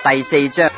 第4章。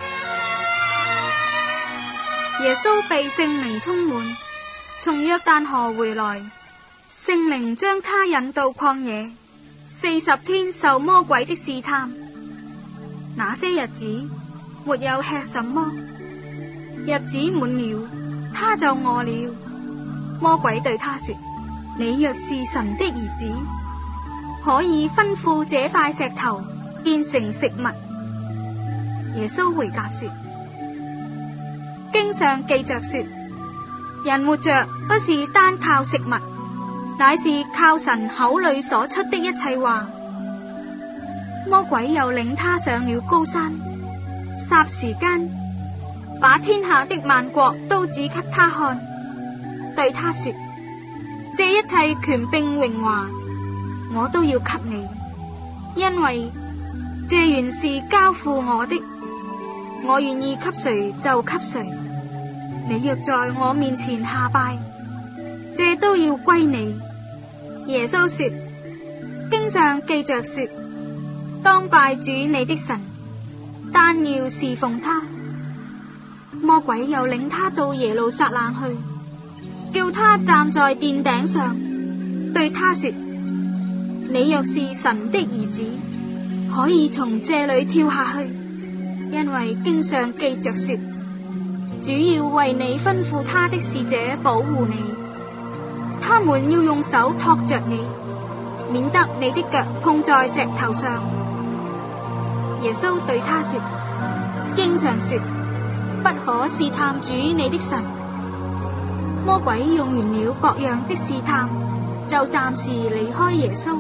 耶穌被聖靈充滿，從約旦河回來，聖靈將他引到曠野，40天受魔鬼的試探。那些日子沒有吃什麼，日子滿了，他就餓了。魔鬼對他說：你若是神的兒子，可以吩咐這塊石頭變成食物。耶穌回答說：經上記着說，人活着不是單靠食物，乃是靠神口裏所出的一切話。魔鬼又領他上了高山，霎時間把天下的萬國都指給他看，對他說：這一切權柄榮華我都要給你，因為這原是交付我的，我願意給誰就給誰。你若在我面前下拜，這都要歸你。耶穌說：經上記着說，當拜主你的神，單要侍奉他。魔鬼又領他到耶路撒冷去，叫他站在殿頂上，對他說：你若是神的兒子，可以從這裏跳下去，因為經上記着說，主要為你吩咐他的使者保護你，他們要用手托着你，免得你的腳碰在石頭上。耶穌對他說：經上說，不可試探主你的神。魔鬼用完了各樣的試探，就暫時離開耶穌。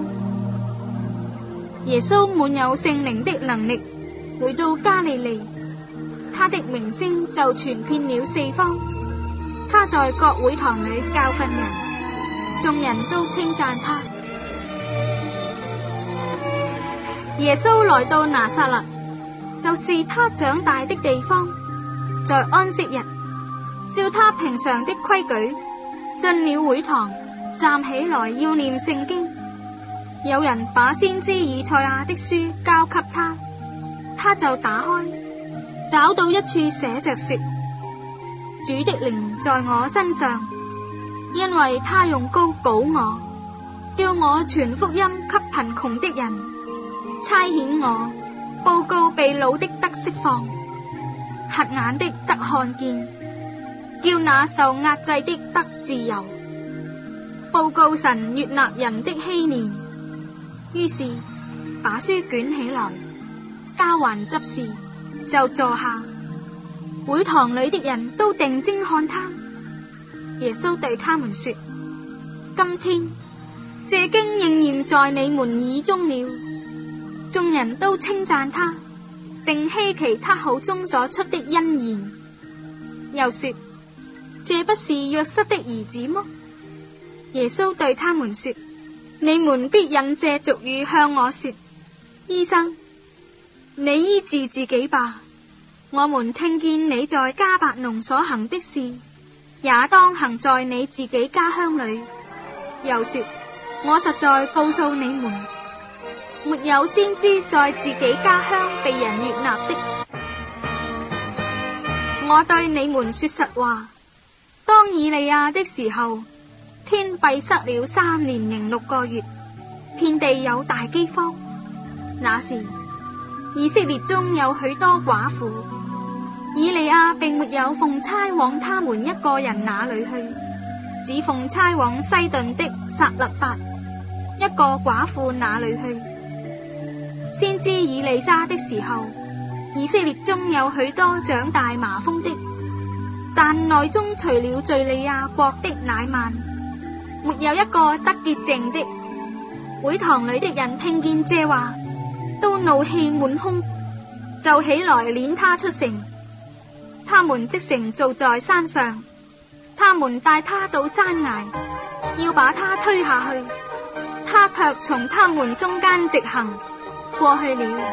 耶穌滿有聖靈的能力，回到加利利，他的名聲就傳遍了四方。他在各會堂裏教訓人，眾人都稱讚他。耶穌來到拿撒勒，就是他長大的地方，在安息日，照他平常的規矩，進了會堂，站起來要念聖經。有人把先知以賽亞的書交給他，他就打開，找到一處寫着說：主的靈在我身上，因為他用膏膏我，叫我傳福音給貧窮的人，差遣我報告被擄的得釋放，瞎眼的得看見，叫那受壓制的得自由，報告神悅納人的禧年。於是把書捲起來，交還執事，就坐下。會堂裏的人都定睛看他。耶穌對他們說：今天這經應驗在你們耳中了。眾人都稱讚他，並希奇他口中所出的恩言。又說：這不是約瑟的兒子麼？耶穌對他們說：你們必引這俗語向我說：醫生，你醫治自己吧。我們聽見你在迦百農所行的事，也當行在你自己家鄉裏。又說：我實在告訴你們，沒有先知在自己家鄉被人悅納的。我對你們說實話，當以利亞的時候，天閉塞了3年0.6個月，遍地有大饑荒。那時以色列中有許多寡婦，以利亞並沒有奉差往他們一個人那裏去，只奉差往西頓的撒勒法一個寡婦那裏去。先知以利沙的時候，以色列中有許多長大麻風的，但內中除了敘利亞國的乃縵，沒有一個得潔淨的。會堂裏的人聽見這話，都怒氣滿胸，就起來攆他出城。他們的城造在山上，他們帶他到山崖，要把他推下去，他卻從他們中間直行過去了。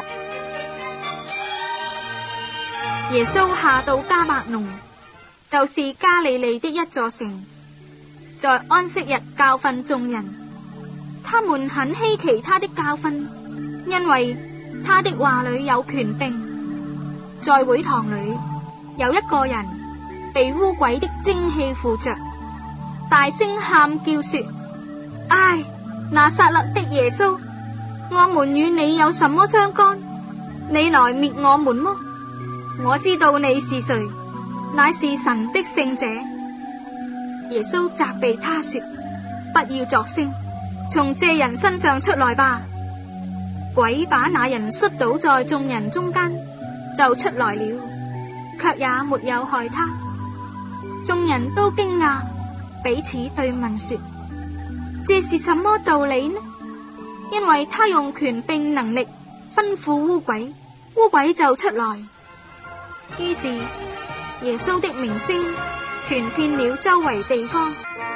耶穌下到迦百農，就是加利利的一座城，在安息日教訓眾人。他們很稀奇他的教訓，因為他的話裏有權柄。 在會堂裏有一個人被污鬼的精氣附着，大聲喊叫說：唉，拿撒勒的耶穌，我們與你有什麼相干？你來滅我們麼？我知道你是誰，乃是神的聖者。耶穌責備他說：不要作聲，從這人身上出來吧。鬼把那人摔倒在眾人中間，就出來了，卻也沒有害他。眾人都驚訝，彼此對問說：這是什麼道理呢？因為他用權柄能力吩咐污鬼，污鬼就出來。於是耶穌的名聲傳遍了周圍地方。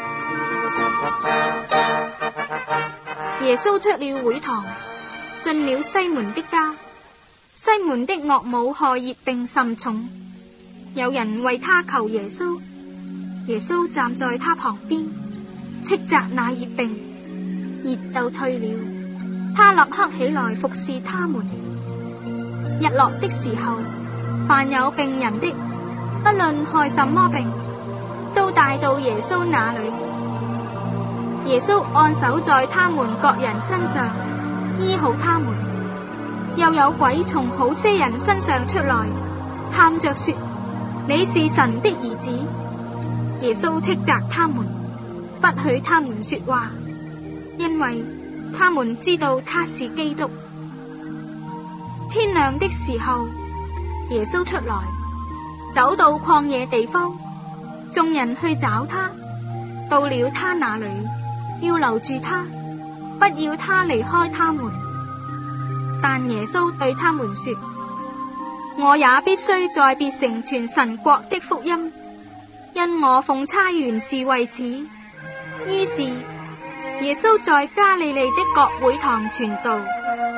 耶穌出了會堂，進了西門的家。西門的岳母害熱病甚重，有人為他求耶穌。耶穌站在他旁邊，斥責那熱病，熱就退了。他立刻起來服侍他們。日落的時候，凡有病人的，不論害什麼病，都帶到耶穌那裏。耶穌按手在他們各人身上，醫好他們。又有鬼從好些人身上出來，喊着說：你是神的兒子。耶穌斥責他們，不許他們說話，因為他們知道他是基督。天亮的時候，耶穌出來，走到曠野地方，眾人去找他，到了他那裏，要留住他，不要他離開他們。但耶穌對他們說：我也必須在別城傳神國的福音，因我奉差原是為此。於是耶穌在加利利的各會堂傳道。